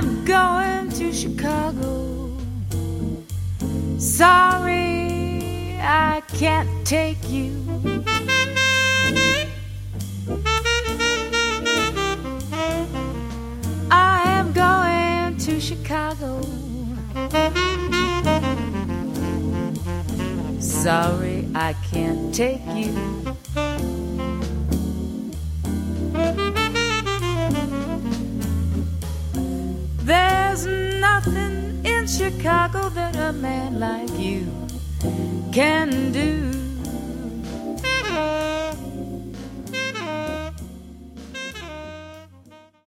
I'm going to Chicago. Sorry, I can't take you. I am going to Chicago. Sorry, I can't take you. There's nothing in Chicago that a man like you can do.